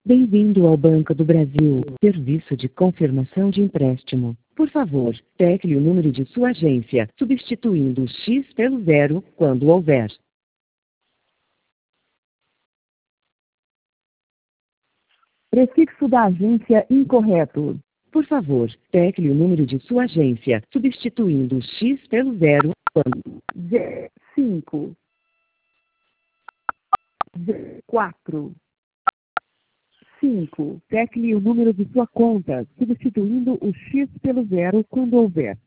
Bem-vindo ao Banco do Brasil, serviço de confirmação de empréstimo. Por favor, tecle o número de sua agência, substituindo o X pelo 0 quando houver. Prefixo da agência incorreto. Por favor, tecle o número de sua agência, substituindo o X pelo 0 quando 5 4 5. Tecle o número de sua conta, substituindo o X pelo 0 quando houver.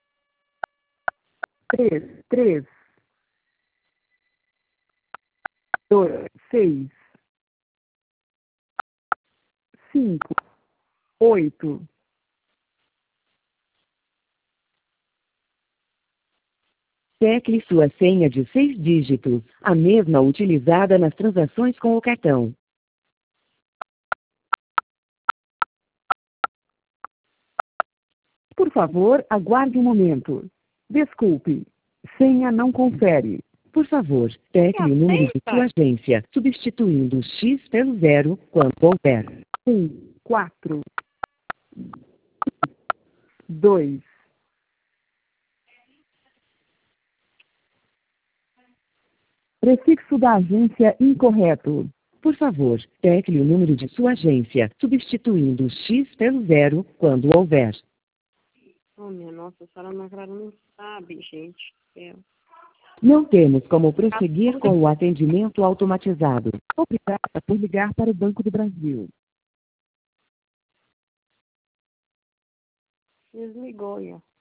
3 2 6 5 8. Tecle sua senha de 6 dígitos, a mesma utilizada nas transações com o cartão. Por favor, aguarde um momento. Desculpe, senha não confere. Por favor, tecle o número de sua agência, substituindo o X pelo 0 quando houver. 4 2 Prefixo da agência incorreto. Por favor, tecle o número de sua agência, substituindo o X pelo 0 quando houver. Oh, minha nossa, a senhora não sabe, gente. Não temos como prosseguir com o atendimento automatizado. Obrigada por ligar para o Banco do Brasil. Desligou, ó.